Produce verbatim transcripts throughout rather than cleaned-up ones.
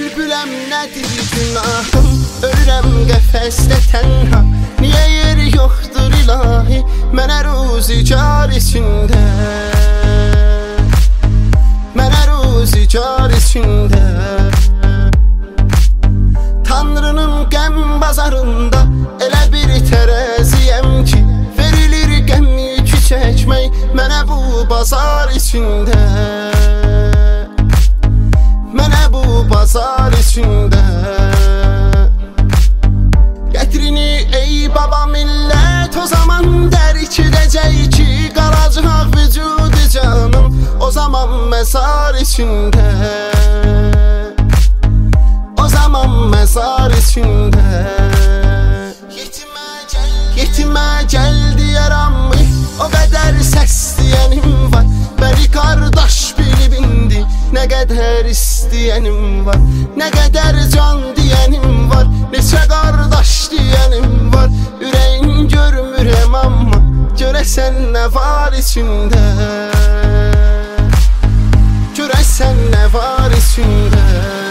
bülbüləm nədir günahım? Ölürəm qəfəsdə tənha, niyə yeri yoxdur ilahi mənə ruzigar içində? Mənə ruzigar içində. Tanrının qəm bazarında elə bir tərəziyəm ki, verilir qəm yükü çəkmək mənə bu bazar içində. Mənə bu bazar içində. Gətrini ey baba millət, o zaman dərk edəcək ki, qalacaq vücudu canım o zaman məzar içində. O zaman məzar içində. Yetimə gəl, yetimə gəl deyərəm, o qədər səs deyənim var. Məni qardaş bilib indi nə qədər istəyənim var. Nə qədər can deyənim var, neçə qardaş deyənim var. Ürəyin görmürəm amma görəsən nə var içində. Görəsən nə var içində.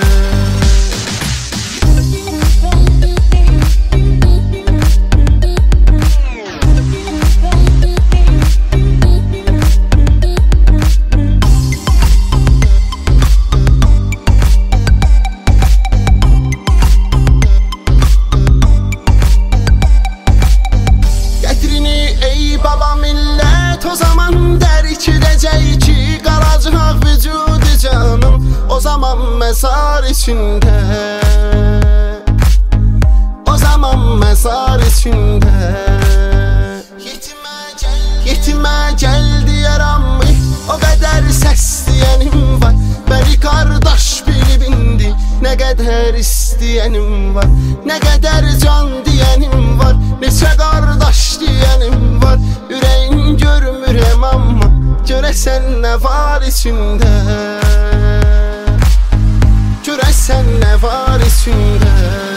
O zaman dərk edəcək ki, qalacaq vücudu canım o zaman məzar içində. O zaman məzar içində. Yetimə gəl, yetimə gəl deyərəm, o qədər səs deyənim var. Məni qardaş bilib indi nə qədər istəyənim var. Nə qədər can deyənim var, neçə qardaş deyənim var. Ürəyin görmürəm amma görəsən nə var içində. Görəsən nə var içində.